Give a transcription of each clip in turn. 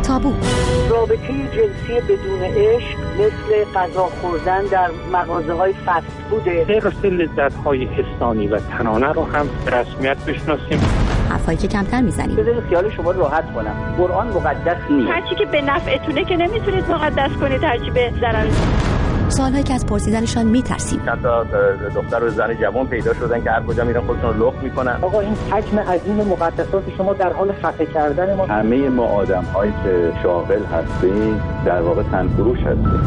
تابو. رابطه جنسی بدون عشق مثل غذا خوردن در مغازه‌های فست فوده. راسته لذت‌های حسانی و تنانه رو هم به رسمیت بشناسیم. حرفایی که کمتر میزنیم. بذارید خیال شما راحت کنم. قرآن مقدس نیست. هرچی که به نفعتونه که نمیتونید مقدس کنید، هرچی به ضرر. سوالایی که از پرسیدنشان میترسیم. چند تا دختر و زن جوان پیدا شدن که هر کجا میرن خودشون رو لخت میکنن. آقا این حجم عظیم مقدسات شما در حال خفه کردن ما. همه ما آدم‌هایی که شاغل هستیم در واقع تنفروش هستیم.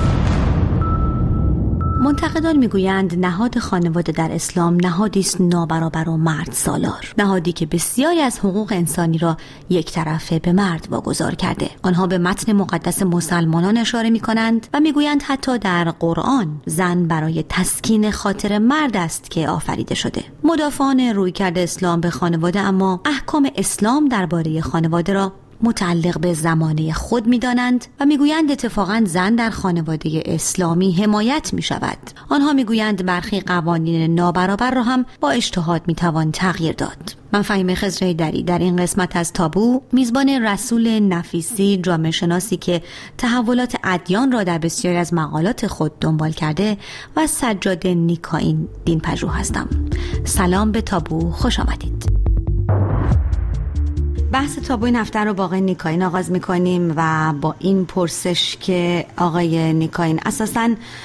منتقدان میگویند نهاد خانواده در اسلام نهادی است نابرابر و مرد سالار، نهادی که بسیاری از حقوق انسانی را یک طرفه به مرد واگذار کرده. آنها به متن مقدس مسلمانان اشاره میکنند و میگویند حتی در قرآن زن برای تسکین خاطر مرد است که آفریده شده. مدافعان رویکرد اسلام به خانواده اما احکام اسلام درباره خانواده را متعلق به زمانه خود می‌دانند و می‌گویند اتفاقاً زن در خانواده اسلامی حمایت می‌شود. آنها می‌گویند برخی قوانین نابرابر را هم با اجتهاد می‌توان تغییر داد. من فهیمه خضر حیدری در این قسمت از تابو میزبان رسول نفیسی، جامعه شناسی که تحولات ادیان را در بسیاری از مقالات خود دنبال کرده و سجاد نیکاین دین‌پژوه هستم. سلام به تابو، خوش آمدید. بحث تابو این هفته رو با آقای نیکاین آغاز میکنیم و با این پرسش که آقای نیکاین اساساً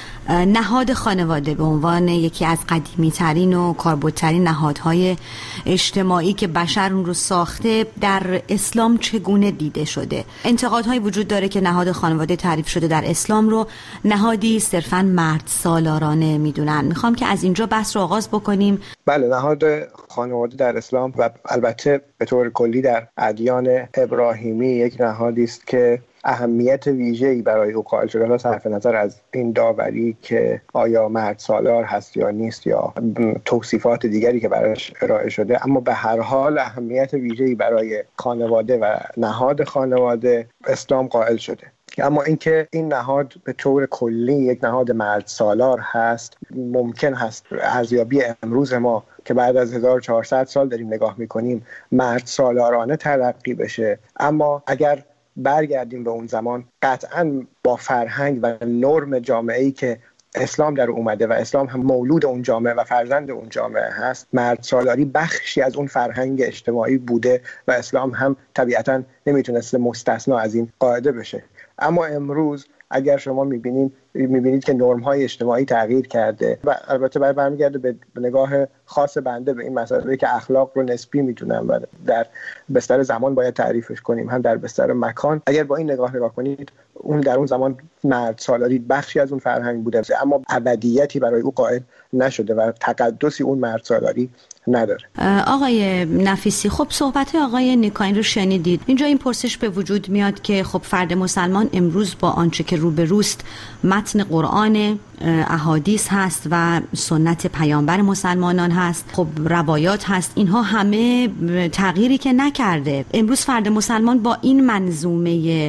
نهاد خانواده به عنوان یکی از قدیمی ترین و کاربردترین نهادهای اجتماعی که بشر اون رو ساخته در اسلام چگونه دیده شده؟ انتقادهایی وجود داره که نهاد خانواده تعریف شده در اسلام رو نهادی صرفاً مرد سالارانه میدونن. میخوام که از اینجا بحث رو آغاز بکنیم. بله، نهاد خانواده در اسلام و البته به طور کلی در ادیان ابراهیمی یک نهادی است که اهمیت ویژه‌ای برای او قائل شده، با صرف نظر از این داوری که آیا مرد سالار هست یا نیست یا توصیفات دیگری که براش ارائه شده، اما به هر حال اهمیت ویژه‌ای برای خانواده و نهاد خانواده اسلام قائل شده. اما اینکه این نهاد به طور کلی یک نهاد مرد سالار هست، ممکن هست ارزیابی امروز ما که بعد از 1400 سال داریم نگاه می‌کنیم مرد سالارانه تلقی بشه. اما اگر برگردیم به اون زمان، قطعاً با فرهنگ و نرم جامعه‌ای که اسلام در اومده و اسلام هم مولود اون جامعه و فرزند اون جامعه هست، مرد سالاری بخشی از اون فرهنگ اجتماعی بوده و اسلام هم طبیعتاً نمیتونسته مستثنا از این قاعده بشه. اما امروز اگر شما میبینید که نرم‌های اجتماعی تغییر کرده و البته برمیگرده به نگاه خاص بنده به این مسئله که اخلاق رو نسبی میدونم و در بستر زمان باید تعریفش کنیم، هم در بستر مکان. اگر با این نگاه کنید، اون در اون زمان مرد سالاری بخشی از اون فرهنگ بوده اما ابدیتی برای او قائل نشده و تقدسی اون مرد سالاری نداره. آقای نفیسی، خب صحبت آقای نیکاین رو شنیدید. اینجا این پرسش به وجود میاد که خب فرد مسلمان امروز با آنچه که روبروست متن قرآن، احادیث هست و سنت پیامبر مسلمانان هست، خب روایات هست، اینها همه تغییری که نکرده. امروز فرد مسلمان با این منظومه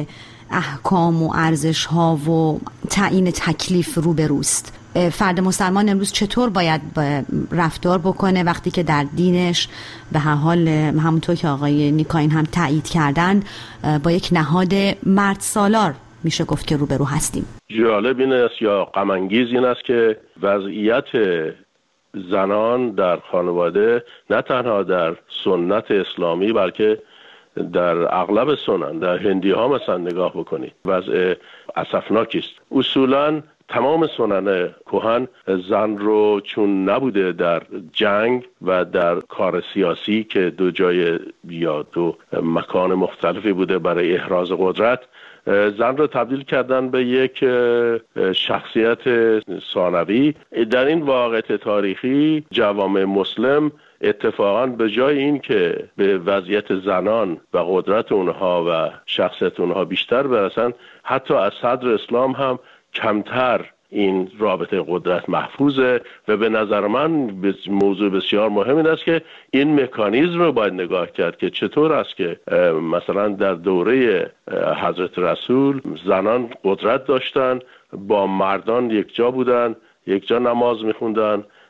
احکام و ارزش‌ها و تعیین تکلیف روبروست. فرد مسلمان امروز چطور باید رفتار بکنه وقتی که در دینش به هر حال همونطور که آقای نیکاین هم تایید کردن با یک نهاد مرد سالار میشه گفت که روبرو هستیم؟ جالب این است یا غم انگیز این است که وضعیت زنان در خانواده نه تنها در سنت اسلامی بلکه در اغلب سنن، در هندی ها مثلا نگاه بکنید، وضع اسفناکی است. اصولاً تمام سنن کهن زن رو چون نبوده در جنگ و در کار سیاسی که دو جای یا دو مکان مختلفی بوده برای احراز قدرت، زن رو تبدیل کردن به یک شخصیت ثانوی. در این واقعیت تاریخی جوامع مسلم اتفاقاً به جای این که به وضعیت زنان و قدرت اونها و شخصیت اونها بیشتر برسن، حتی از صدر اسلام هم کمتر این رابطه قدرت محفوظه و به نظر من موضوع بسیار مهم این است که این مکانیزم رو باید نگاه کرد که چطور است که مثلا در دوره حضرت رسول زنان قدرت داشتن، با مردان یک جا بودن، یک جا نماز میخوندن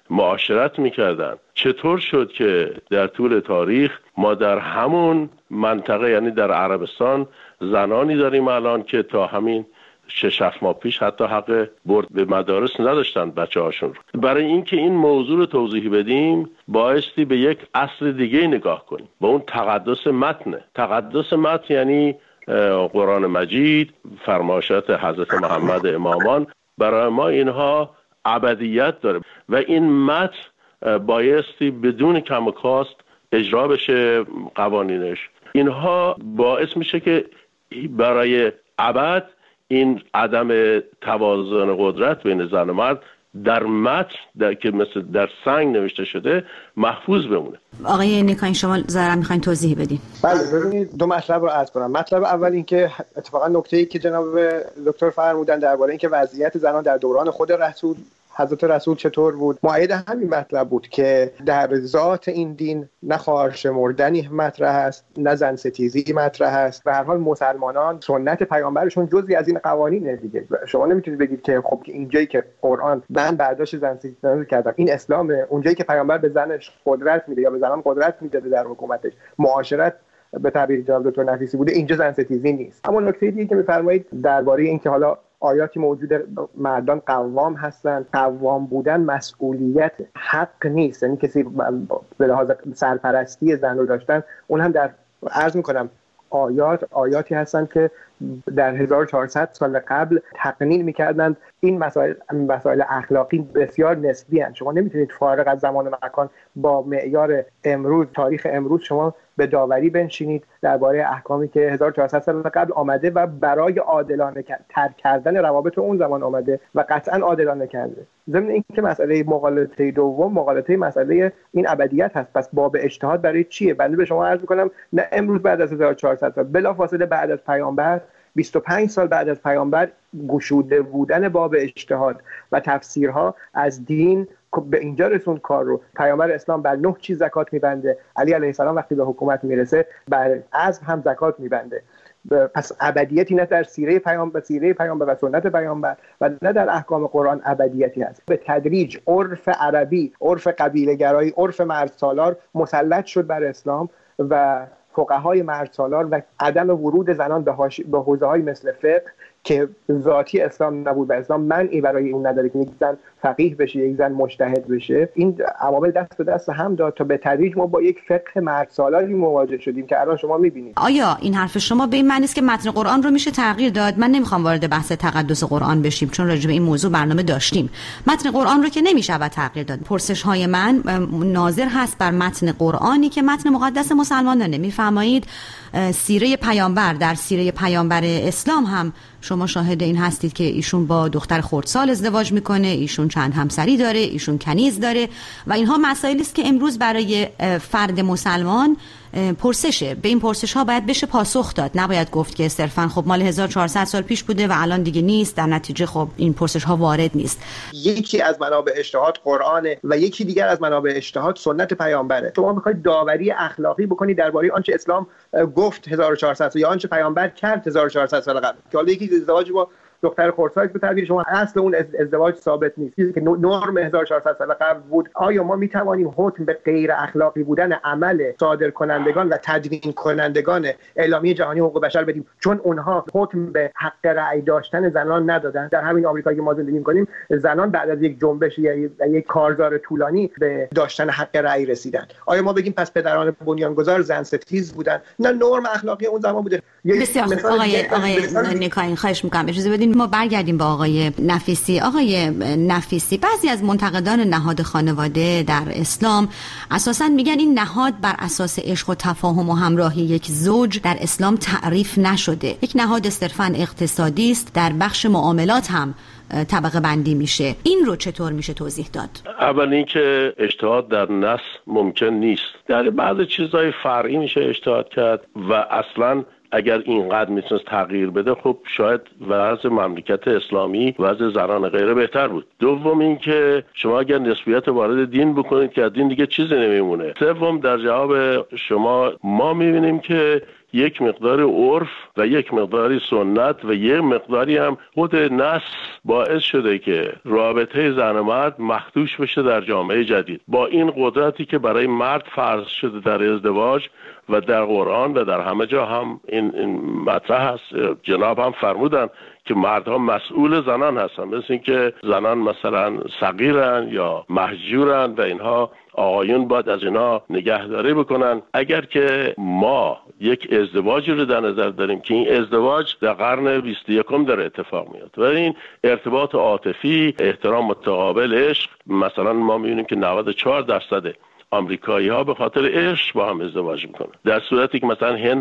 معاشرت میکردن. چطور شد که در طول تاریخ ما در همون منطقه، یعنی در عربستان، زنانی داریم الان که تا همین 6-7 ماه پیش حتی حق برد به مدارس نداشتن بچه هاشون رو. برای اینکه این موضوع رو توضیح بدیم بایستی به یک اصل دیگه نگاه کنیم، با اون تقدس متن. تقدس متن یعنی قرآن مجید، فرمایشات حضرت محمد امامان. برای ما اینها ابدیت داره و این متن بایستی بدون کم و کاست اجرا بشه قوانینش. اینها باعث میشه که برای ابد این عدم توازن قدرت بین زن و مرد در متن که مثل در سنگ نوشته شده محفوظ بمونه. آقای نیکاین شما ظاهرا میخواین توضیح بدین. بله، ببینید دو مطلب رو عرض کنم. مطلب اول این که اتفاقا نکته‌ای که جناب دکتر فرمودن درباره این که وضعیت زنان در دوران خود حضرت رسول چطور بود، مؤید همین مطلب بود که در ذات این دین نه خواهر شمردنی مطرح است، نه زن ستیزی مطرح است. به هر حال مسلمانان سنت پیامبرشون جزئی از این قوانینه دیگه. شما نمیتونید بگید که خب اینجایی که قرآن من برداشت زن ستیزی کردم این اسلامه، اونجایی که پیامبر به زنش قدرت میده یا به زنان قدرت میده در حکومتش، معاشرت به تعبیر جناب دکتر نفیسی بوده، اینجا زن ستیزی نیست. اما نکته دیگه که میفرمایید درباره این که حالا آیاتی موجود مردان قوام هستن، قوام بودن مسئولیت، حق نیست. یعنی کسی به لحاظ سرپرستی زن رو داشتن، اون هم در عرض میکنم آیاتی هستن که در 1400 سال قبل تقنین میکردند. این مسائل اخلاقی بسیار نسبی هستند. شما نمیتونید فارغ از زمان و مکان با معیار امروز، تاریخ امروز، شما به داوری بنشینید درباره احکامی که 1400 سال قبل آمده و برای عادلانه ترک کردن روابط اون زمان آمده و قطعا عادلانه کرده. ضمن اینکه مسئله مغالطه دوم مغالطه مسئله این ابدیت هست. پس باب اجتهاد برای چیه؟ بنده به شما عرض می‌کنم نه امروز بعد از 1400 سال، بلافاصله بعد از پیامبر، 25 سال بعد از پیامبر، گشوده بودن باب اجتهاد و تفسیرها از دین به اینجا رسوند کار رو. پیامبر اسلام بر 9 چیز زکات میبنده، علی علیه السلام وقتی به حکومت میرسه بر عزم هم زکات میبنده. پس ابدیتی نه در سیره پیامبر و سنت پیامبر و نه در احکام قرآن ابدیتی هست. به تدریج عرف عربی، عرف قبیله گرایی، عرف مردسالار مسلط شد بر اسلام و فقهای مردسالار و عدم ورود زنان به حوزه‌های مثل فقه که ذاتی اسلام نبود و اسلام منعی برای این نداره که یک زن فقیه بشه، یک زن مجتهد بشه. این عوامل دست به دست هم داد تا به تدریج ما با یک فقه مردسالاری مواجه شدیم که الان شما می‌بینید. آیا این حرف شما به این معنی است که متن قرآن رو میشه تغییر داد؟ من نمیخوام وارد بحث تقدس قرآن بشیم چون راجع به این موضوع برنامه داشتیم. متن قرآن رو که نمیشه تغییر داد. پرسش‌های من ناظر هست بر متن قرآنی که متن مقدس مسلمانانه. میفرمایید سیره پیامبر، در سیره پیامبر اسلام هم شما شاهد این هستید که ایشون با دختر خردسال ازدواج میکنه، ایشون چند همسری داره، ایشون کنیز داره و اینها مسائلی است که امروز برای فرد مسلمان پرسشه. به این پرسش ها باید بشه پاسخ داد، نباید گفت که صرفا خب مال 1400 سال پیش بوده و الان دیگه نیست، در نتیجه خب این پرسش ها وارد نیست. یکی از منابع اجتهاد قرآنه و یکی دیگر از منابع اجتهاد سنت پیامبره. شما میخواید داوری اخلاقی بکنید درباره آنچه اسلام گفت 1400 یا آنچه پیامبر کرد 1400 سال قبل، که حالا یکی ازدواج با دختر خردسال به تعبیر شما اصل اون ازدواج ثابت نیست، چیزی که نرم 1400 سال قبل بود. آیا ما میتوانیم حکم به غیر اخلاقی بودن عمل صادر کنندگان و تدوین کنندگان اعلامیه جهانی حقوق بشر بدیم چون اونها حکم به حق رأی داشتن زنان ندادن؟ در همین آمریکایی که ما زندگی می‌کنیم زنان بعد از یک جنبش یا یک کارزار طولانی به داشتن حق رأی رسیدن. آیا ما بگیم پس پدران بنیانگذار زن ستیز بودن؟ نه، نرم اخلاقی اون زمان بوده. بسیار آقای نیکاین، خواهش می‌کنم اجازه بدین ما برگردیم با آقای نفیسی. آقای نفیسی، بعضی از منتقدان نهاد خانواده در اسلام اساساً میگن این نهاد بر اساس عشق و تفاهم و همراهی یک زوج در اسلام تعریف نشده، یک نهاد صرفاً اقتصادی است، در بخش معاملات هم طبقه بندی میشه. این رو چطور میشه توضیح داد؟ اول اینکه اجتهاد در نص ممکن نیست، در بعضی چیزای فرعی میشه اجتهاد کرد و اصلاً اگر اینقدر میتونست تغییر بده خب شاید وضع مملکت اسلامی، وضع زنان غیره بهتر بود. دوم اینکه شما اگر نسبیت وارد دین بکنید که از دین دیگه چیزی نمیمونه. سوم در جواب شما ما میبینیم که یک مقدار عرف و یک مقداری سنت و یک مقداری هم خود نسل باعث شده که رابطه زن و مرد مخدوش بشه در جامعه جدید. با این قدرتی که برای مرد فرض شده در ازدواج و در قرآن و در همه جا هم این مطرح هست، جناب هم فرمودن که مردها مسئول زنان هستن، مثل این که زنان مثلا صغیرن یا مهجورن و اینها آقایون باید از اینا نگهداری بکنن. اگر که ما یک ازدواجی رو در نظر داریم که این ازدواج در قرن 21 داره اتفاق میاد و این ارتباط عاطفی، احترام متقابل، عشق، مثلا ما میبینیم که 94% آمریکایی ها به خاطر عشق با هم ازدواج میکنن، در صورتی که مثلا هند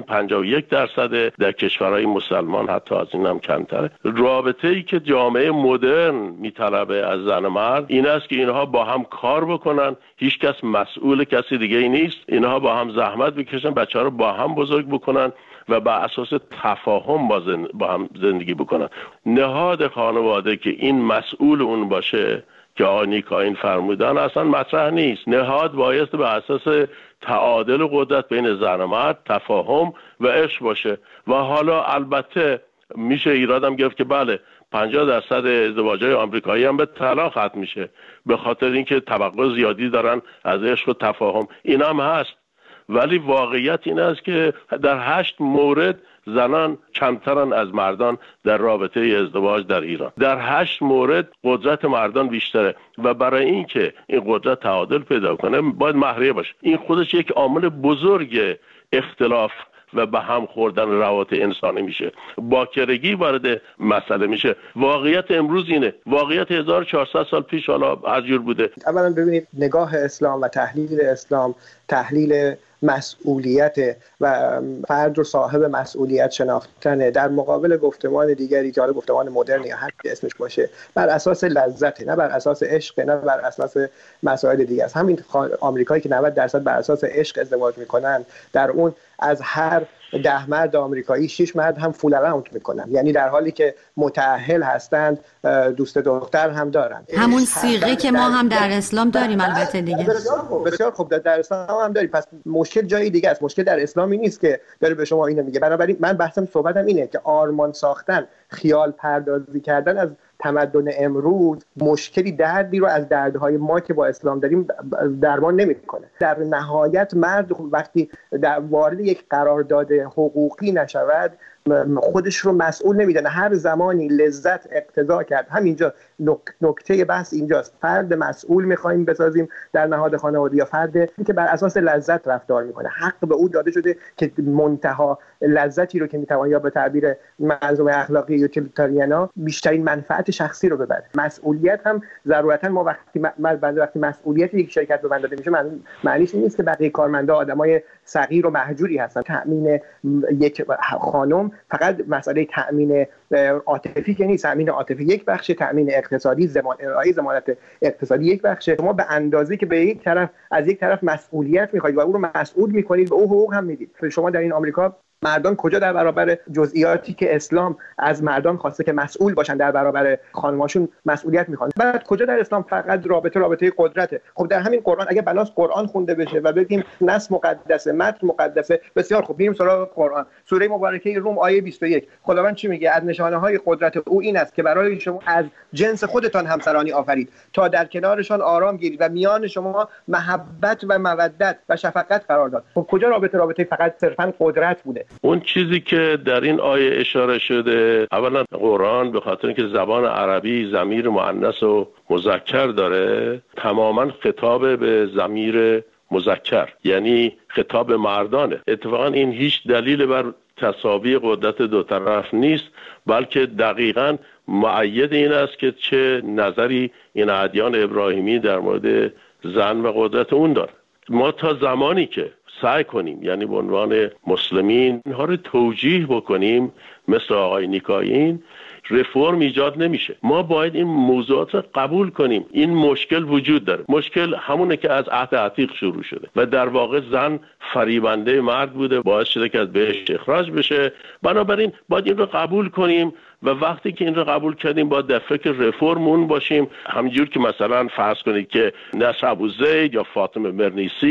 51%، در کشورهای مسلمان حتی از این هم کمتره. رابطه ای که جامعه مدرن میطلبه از زن و مرد این است که اینها با هم کار بکنن، هیچ کس مسئول کسی دیگه ای نیست، اینها با هم زحمت بکشن، بچه‌ها رو با هم بزرگ بکنن و بر اساس تفاهم با هم زندگی بکنن. نهاد خانواده که این مسئول اون باشه که آنیکا فرمودن اصلا مطرح نیست. نهاد باید به اساس تعادل و قدرت بین زن و مرد، تفاهم و عشق باشه. و حالا البته میشه ایرادم گرفت که بله 50% ازدواج‌های آمریکایی هم به طلاق ختم میشه به خاطر اینکه توقع زیادی دارن از عشق و تفاهم. این هم هست، ولی واقعیت این است که در 8 مورد زنان کمترن از مردان در رابطه ازدواج در ایران. در 8 مورد قدرت مردان بیشتره و برای اینکه این قدرت تعادل پیدا کنه باید مهریه باشه. این خودش یک عامل بزرگ اختلاف و به هم خوردن روابط انسانی میشه، باکرگی وارد مسئله میشه. واقعیت امروز اینه، واقعیت 1400 سال پیش حالا هر جور بوده. اولا ببینید نگاه اسلام و تحلیل اسلام تحلیل مسئولیت و فرد رو صاحب مسئولیت شناختن در مقابل گفتمان دیگری که حالا گفتمان مدرن یا هر چی اسمش باشه بر اساس لذت، نه بر اساس عشق، نه بر اساس مسائل دیگه است. همین آمریکایی که 90% بر اساس عشق ازدواج میکنن، در اون از هر 10 مرد آمریکایی 6 مرد هم فول اراوند میکنن، یعنی در حالی که متأهل هستند دوست دختر هم دارن. همون صیغه که ما هم در اسلام داریم البته دیگه. بسیار خوب، در اسلام هم داریم. پس مشکل جای دیگه است، مشکل در اسلامی نیست که داره به شما اینو میگه. بنابراین من بحثم صحبتم اینه که آرمان ساختن، خیال پردازی کردن از تمدن امروز مشکلی دردی رو از دردهای ما که با اسلام داریم درمان نمیکنه. در نهایت مرد وقتی وارد یک قرارداد حقوقی نشود خودش رو مسئول نمیدونه. هر زمانی لذت اقتضا کرد، همینجا نکته بحث اینجاست، فرد مسئول میخوایم بسازیم در نهاد خانواده یا فردی که بر اساس لذت رفتار میکنه. حق به او داده شده که منتها لذتی رو که میتوان یا به تعبیر منظومه اخلاقی یوتیلیتاریانا بیشترین منفعت شخصی رو ببره. مسئولیت هم ضرورتا ما وقتی مسئولیت یک شرکت به من داده میشه معنیش این نیست که بقیه کارمندا آدمای صغیر و مهجوری هستن. تأمین یک خانم فقط مسئله تأمین عاطفی که نیست. تأمین عاطفی یک بخش، تأمین اقتصادی، ارائه ضمانت اقتصادی یک بخش. شما به اندازه‌ای که به یک طرف از یک طرف مسئولیت می‌خواید و او رو مسئول می‌کنید و او حقوق هم میدید. شما در این آمریکا مردان کجا در برابر جزئیاتی که اسلام از مردان خواسته که مسئول باشن در برابر خانماشون مسئولیت میخوان، بعد کجا در اسلام فقط رابطه قدرته؟ خب در همین قرآن اگه بناس قرآن خونده بشه و بگیم نص مقدسه، متن مقدسه، بسیار خوب، میریم سراغ قرآن. سوره مبارکه روم آیه 21 خداوند چی میگه؟ از نشانه‌های قدرت او این است که برای شما از جنس خودتان همسرانی آفرید تا در کنارشان آرام گیرید و میان شما محبت و مودت و شفقت قرار داد. خب کجا رابطه فقط صرفاً قدرت بوده؟ اون چیزی که در این آیه اشاره شده، اولا قرآن به خاطر اینکه زبان عربی ضمیر مؤنث و مذکر داره تماما خطاب به ضمیر مذکر، یعنی خطاب مردانه. اتفاقا این هیچ دلیل بر تساوی قدرت دو طرف نیست، بلکه دقیقاً مؤید این است که چه نظری این ادیان ابراهیمی در مورد زن و قدرت اون داره. ما تا زمانی که سعی کنیم یعنی به عنوان مسلمین اینها رو توجیه بکنیم مثل آقای نیکایین، رفرم ایجاد نمیشه. ما باید این موضوعات رو قبول کنیم. این مشکل وجود داره. مشکل همونه که از عهد عتیق شروع شده و در واقع زن فریبنده مرد بوده، باعث شده که از بهشت اخراج بشه. بنابراین باید این رو قبول کنیم و وقتی که این رو قبول کردیم باید در فکر رفرم اون باشیم. همینجور که مثلا فرض کنید که نصر ابوزید یا فاطمه مرنیسی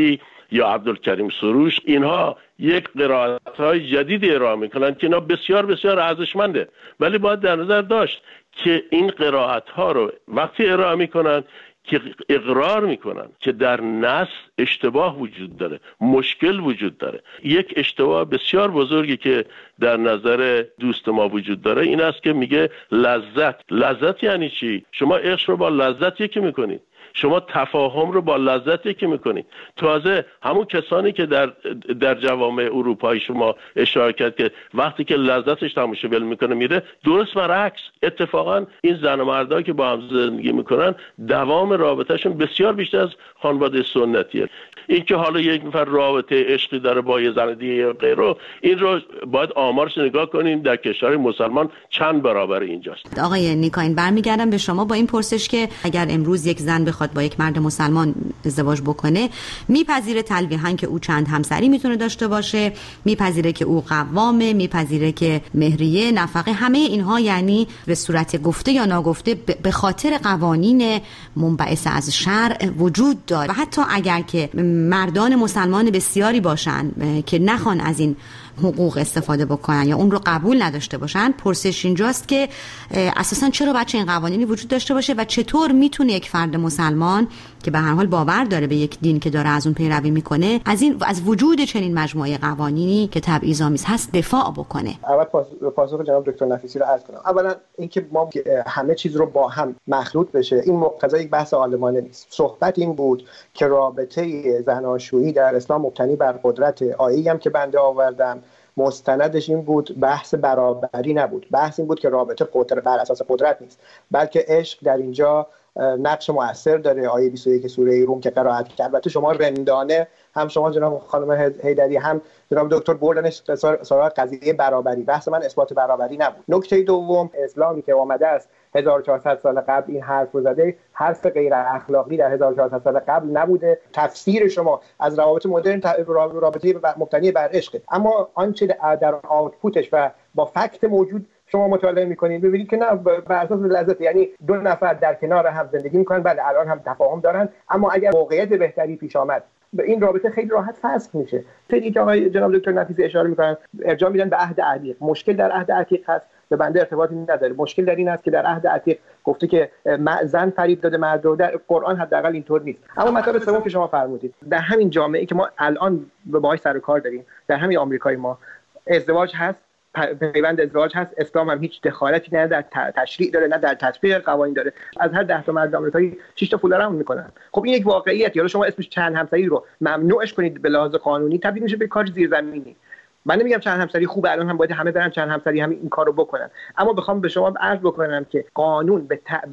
یا عبدالکریم سروش، اینها یک قرائت‌های جدیدی ارائه میکنن که اینا بسیار بسیار ارزشمنده، ولی باید در نظر داشت که این قرائت‌ها رو وقتی ارائه میکنن که اقرار میکنن که در نص اشتباه وجود داره، مشکل وجود داره. یک اشتباه بسیار بزرگی که در نظر دوست ما وجود داره این است که میگه لذت یعنی چی؟ شما عشق رو با لذت یکی میکنید، شما تفاهم رو با لذت یکی میکنید. تازه همون کسانی که در جوامع اروپایی شما اشاره کرد که وقتی که لذتش تماشا میکنه میره، درست برعکس. اتفاقا این زن و مردها که با هم زندگی میکنن دوام رابطهشون بسیار بیشتر از خانواده سنتیه. این که حالا یک نفر رابطه عشقی داره با یه زن دیگه یا غیره، این رو باید آمارش نگاه کنیم در کشور مسلمان چند برابر اینجاست. آقای نیکاین، برمیگردم به شما با این پرسش که اگر امروز یک زن بخواد با یک مرد مسلمان ازدواج بکنه، میپذیره تلویحاً که او چند همسری میتونه داشته باشه، میپذیره که او قوامه، میپذیره که مهریه، نفقه، همه اینها یعنی به صورت گفته یا ناگفته به خاطر قوانین منبعث از شرع وجود داره. و حتی اگر که مردان مسلمان بسیاری باشن که نخوان از این حقوق استفاده بکنن یا اون رو قبول نداشته باشن، پرسش اینجاست که اساساً چرا باید این قوانینی وجود داشته باشه و چطور میتونه یک فرد مسلمان که به هر حال باور داره به یک دین که داره از اون پیروی میکنه از وجود چنین مجموعه قوانینی که تبعیض‌آمیز هست دفاع بکنه؟ اول پاسخ جناب دکتر نفیسی رو عرض کنم. اولا اینکه ما همه چیز رو با هم مخلوط بشه، این مقتضای یک بحث عالمانه نیست. صحبت این بود که رابطه زناشویی در اسلام مبتنی بر قدرت. آیه‌ای هم که بنده آوردم مستندش این بود، بحث برابری نبود. بحث این بود که رابطه بر اساس قدرت نیست، بلکه عشق در اینجا نقش مؤثر داره. آیه 21 سوره روم که قرائت کرد، البته شما رندانه، هم شما جناب خانم حیدری هم جناب دکتر بردن سراغ قضیه برابری. بحث من اثبات برابری نبود. نکته دوم، اسلامی که آمده است 1400 سال قبل این حرف رو زده، حرف غیر اخلاقی در 1400 سال قبل نبوده. تفسیر شما از روابط مدرن رابطه مبتنی بر عشق، اما آنچه در آوتپوتش و با فکت موجود شما مطالعه میکنید ببینید که نه، بر اساس لذت، یعنی دو نفر در کنار هم زندگی میکنن، بعد الان هم تفاهم دارن، اما اگر موقعیت بهتری پیش آمد به این رابطه خیلی راحت فسخ میشه. خیلی که آقای جناب دکتر نفیسی اشاره میکنن، ارجاع میدن به عهد عتیق. مشکل در عهد عتیق هست، به بنده ارتباطی نداره. مشکل در این است که در عهد عتیق گفته که زن فریب داده مرد رو، در قرآن حداقل اینطور نیست. اما مطلب سوم که شما فرمودید، در همین جامعه‌ای که ما الان باهاش سر و کار داریم، در همین آمریکای ما ازدواج هست، پیوند ازدواج هست، اسلام هم هیچ دخالتی نه در تشریع داره نه در تطبیق قوانین داره. از هر 10 تا مرد آمریکایی 6 تا فولارمون میکنن. خب این یک واقعیت. یا شما اسمش چند همسری رو ممنوعش کنید به لحاظ قانونی، تبدیل میشه به کار زیرزمینی. من نمیگم چند همسری خوبه، الان هم باید همه برن چند همسری همین این کارو بکنن، اما بخوام به شما عرض بکنم که قانون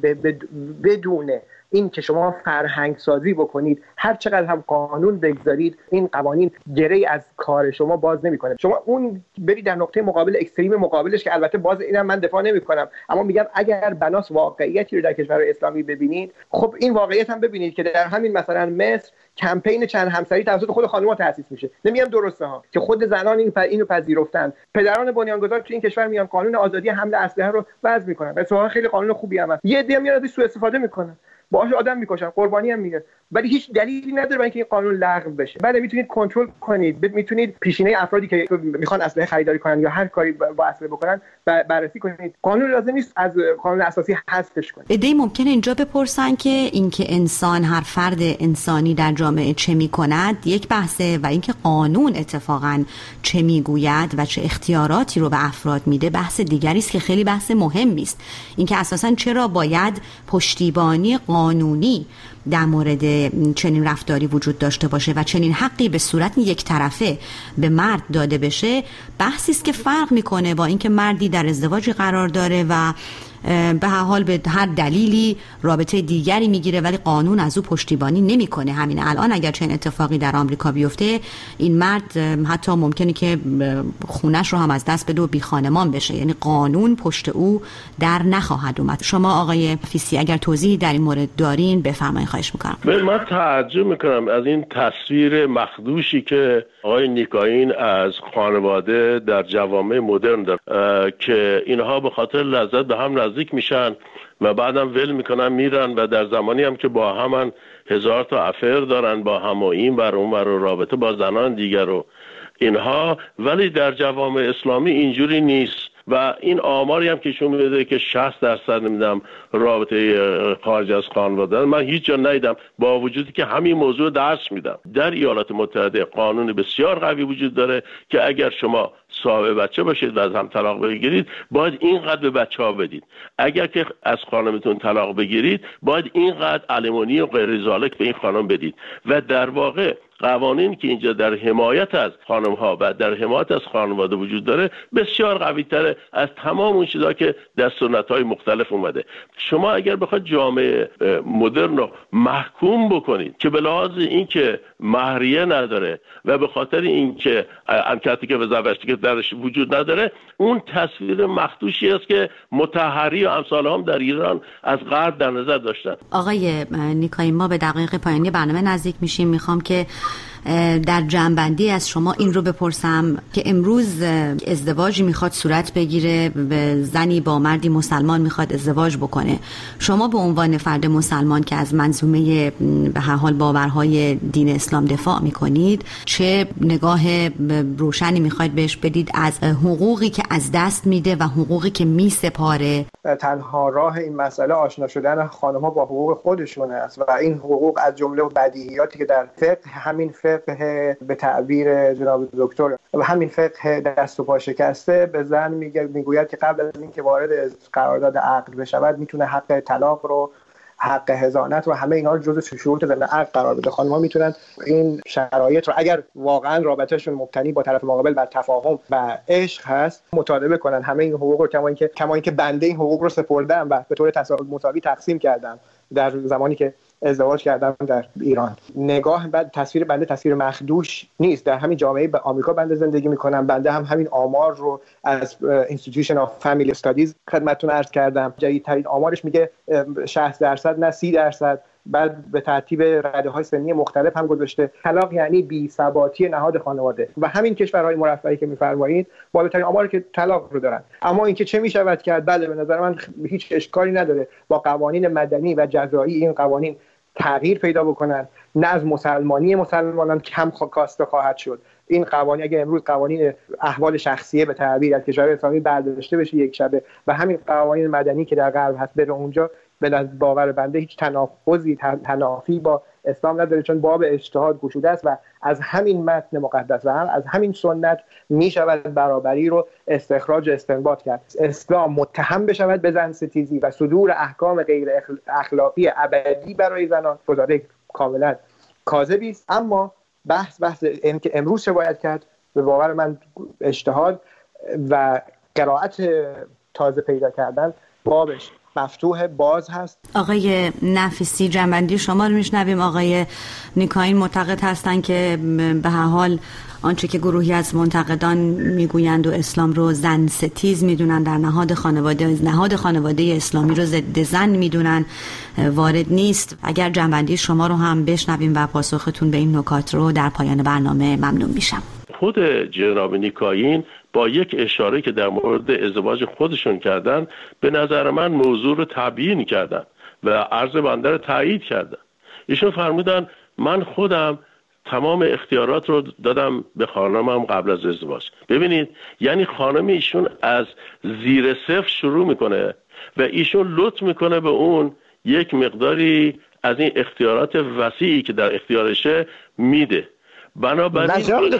بدون این که شما فرهنگ سازی بکنید، هر چقدر هم قانون بگذارید، این قوانین گره از کار شما باز نمیکنه. شما اون برید در نقطه مقابل، اکستریم مقابلش، که البته باز اینم من دفاع نمیکنم، اما میگم اگر بناس واقعیتی رو در کشور اسلامی ببینید، خب این واقعیت هم ببینید که در همین مثلا مصر کمپین چند همسری توسط خود خانم‌ها تأسیس میشه. نمیگم درسته ها، که خود زنان اینو پذیرفتن. پدران بنیانگذار تو این کشور میان قانون آزادی حمل اسلحه رو وضع میکنن. اتفاقا خیلی قانون خوبی هم هست. یه عده میاد ازش سوء استفاده میکنن، باهاش آدم میکشن، قربانی هم میگن، ولی هیچ دلیلی نداره برای اینکه این قانون لغو بشه. بعد میتونید کنترل کنید، میتونید پیشینه افرادی که میخوان اسلحه خریداری کنن یا هر کاری با اسلحه بکنن بررسی کنید. قانون لازم نیست از قانون اساسی حذفش کنید. ایده ممکنه اینجا بپرسن که اینکه انسان، هر فرد انسانی در جامعه چه میکند یک بحثه، و اینکه قانون اتفاقا چه میگوید و چه اختیاراتی رو به افراد میده بحث دیگری است که خیلی بحث مهمی است. اینکه اساسا چرا باید پشتیبانی قانونی در مورد چنین رفتاری وجود داشته باشه و چنین حقی به صورت یک طرفه به مرد داده بشه، بحثی است که فرق میکنه با اینکه مردی در ازدواجی قرار داره و به هر حال به هر دلیلی رابطه دیگری میگیره ولی قانون از او پشتیبانی نمیکنه. همین الان اگر چنین اتفاقی در آمریکا بیفته، این مرد حتی ممکنه که خونش رو هم از دست بده و بی خانمان بشه، یعنی قانون پشت او در نخواهد اومد. شما آقای فیسی اگر توضیحی در این مورد دارین بفرمایید، خواهش میکنم. من تعجب میکنم از این تصویر مخدوشی که آقای نیکاین از خانواده در جوامع مدرن داره که اینها به خاطر لذت به هم نزدیک نزدیک میشن و بعدم ول میکنن میرن و در زمانی هم که با همن 1000 تا افر دارن با هم و این بر اون بر رابطه با زنان دیگر و اینها. ولی در جوامع اسلامی اینجوری نیست و این آماری هم که شون میده که 60% نمیدم رابطه خارج از خانواده، من هیچ جا ندیدم، با وجودی که همین موضوع درس میدم. در ایالات متحده قانون بسیار قوی وجود داره که اگر شما صاحب بچه باشید و از هم طلاق بگیرید باید اینقدر به بچه‌ها بدید. اگر که از خانمتون طلاق بگیرید باید اینقدر الیمونی و غیر ذالک به این خانم بدید. و در واقع قوانین که اینجا در حمایت از خانم‌ها و در حمایت از خانواده وجود داره بسیار قوی‌تره از تمام اون چیزا که در سنت‌های مختلف اومده. شما اگر بخواید جامعه مدرن رو محکوم بکنید که به لحاظ اینکه مهریه نداره و به خاطر اینکه انکتی که به زوجتی که درش وجود نداره، اون تصویر مخدوشی است که مطهری و امثال هم در ایران از غرب در نظر داشتن. آقای نیکایی، ما به دقایق پایانی برنامه نزدیک میشیم. میخوام که در جمع‌بندی از شما این رو بپرسم که امروز ازدواجی میخواد صورت بگیره، زنی با مردی مسلمان میخواد ازدواج بکنه، شما به عنوان فرد مسلمان که از منظومه به هر حال باورهای دین اسلام دفاع میکنید، چه نگاه روشنی میخواید بهش بدید از حقوقی که از دست میده و حقوقی که میسپاره؟ تنها راه این مسئله آشنا شدن خانم‌ها با حقوق خودشون است و این حقوق از جمله بدیهیاتی که در فقه، همین فقه به تعبیر جناب دکتر و همین فقه دست و پا شکسته، به زن میگوید که قبل از اینکه وارد قرارداد عقد بشود میتونه حق طلاق رو، حق حضانت رو، همه اینا رو جزو شروط ضمن عقد قرار بده. خانم‌ها میتونن این شرایط رو اگر واقعا رابطهشون مبتنی با طرف مقابل بر تفاهم و عشق هست مطالبه کنن. همه این حقوق رو کما اینکه بنده این حقوق رو سپردم و به طور مساوی تقسیم کردم در زمانی که ازدواج کردم در ایران. نگاه بعد تصویر بنده تصویر مخدوش نیست. در همین جامعه به آمریکا بنده زندگی میکنم. بنده هم همین آمار رو از Institution of Family Studies خدمتتون عرض کردم. جدیدترین آمارش میگه 60% نه 30%. بعد به ترتیب رده‌های سنی مختلف هم گذاشته. طلاق یعنی بی‌ثباتی نهاد خانواده و همین کشورهای مرفهی که می‌فرمایید بالاترین آماری که طلاق رو دارن. اما اینکه چه می‌شود کرد، بله به نظر من هیچ اشکالی نداره با قوانین مدنی و جزایی این قوانین تغییر پیدا بکنن. نه از مسلمانان کم کاسته خواهد شد. این قوانین اگه امروز قوانین احوال شخصیه به تعبیر از کشور اسلامی برداشته بشه یک شبه و همین قوانین مدنی که در غرب هست بره اونجا، به باور بنده هیچ تنافی با اسلام نداره، چون باب اجتهاد گشوده است و از همین متن مقدس و از همین سنت می شود برابری رو استخراج استنباط کرد. اسلام متهم بشود به زن ستیزی و صدور احکام غیر اخلاقی ابدی برای زنان، گزاره کاملا کاذبی است. اما بحث این که امروز باید کرد، به باور من اجتهاد و قرائت تازه پیدا کردن بابش مفتوح باز هست. آقای نفیسی، جنبندی شما رو میشنویم. آقای نیکایی معتقد هستن که به هر حال آنچه که گروهی از منتقدان میگویند و اسلام رو زن ستیز میدونن، در نهاد خانواده اسلامی رو ضد زن میدونن، وارد نیست. اگر جنبندی شما رو هم بشنویم و پاسختون به این نکات رو در پایان برنامه ممنون میشم. خود جناب نیکایین با یک اشاره که در مورد ازدواج خودشون کردن، به نظر من موضوع رو تبیین کردن و عرض بنده رو تایید کردن. ایشون فرمودن من خودم تمام اختیارات رو دادم به خانمم قبل از ازدواج. ببینید، یعنی خانم ایشون از زیر صفر شروع میکنه و ایشون لطف میکنه به اون یک مقداری از این اختیارات وسیعی که در اختیارشه میده. بنابراین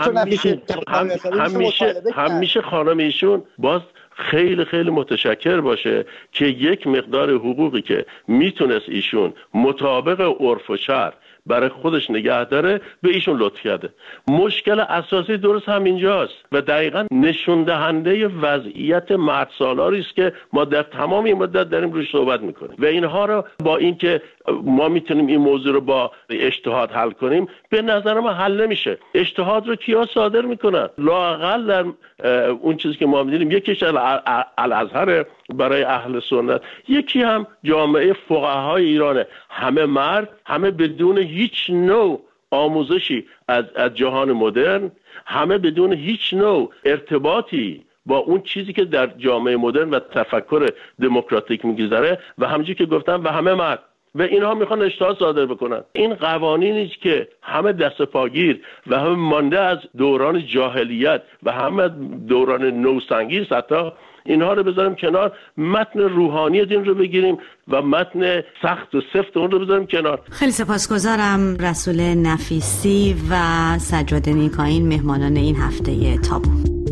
همیشه خانم ایشون باز خیلی خیلی متشکر باشه که یک مقدار حقوقی که میتونست ایشون مطابق عرف و شرع برای خودش نگه داره به ایشون لطف کرده. مشکل اساسی درست همینجاست و دقیقاً نشون دهنده وضعیت مرد سالاری است که ما در تمام این مدت داریم روش صحبت میکنیم و اینها رو با اینکه ما میتونیم این موضوع رو با اجتهاد حل کنیم، به نظر من حل نمیشه. اجتهاد رو کیا صادر میکنن؟ لااقل در اون چیزی که ما میدونیم یکیش الازهر برای اهل سنت، یکی هم جامعه فقهای ایرانه، همه مرد، همه بدون هیچ نوع آموزشی از جهان مدرن، همه بدون هیچ نوع ارتباطی با اون چیزی که در جامعه مدرن و تفکر دموکراتیک میگذره و همونجوری که گفتم و همه مرد و اینها میخوان اجتهاد صادر بکنن. این قوانینی که همه دست پاگیر و همه مانده از دوران جاهلیت و همه دوران نوسنگی، حتی اینها رو بذاریم کنار، متن روحانی دین رو بگیریم و متن سخت و سفت اون رو بذاریم کنار. خیلی سپاسگزارم رسول نفیسی و سجاد نیکاین، مهمانان این هفته تابو.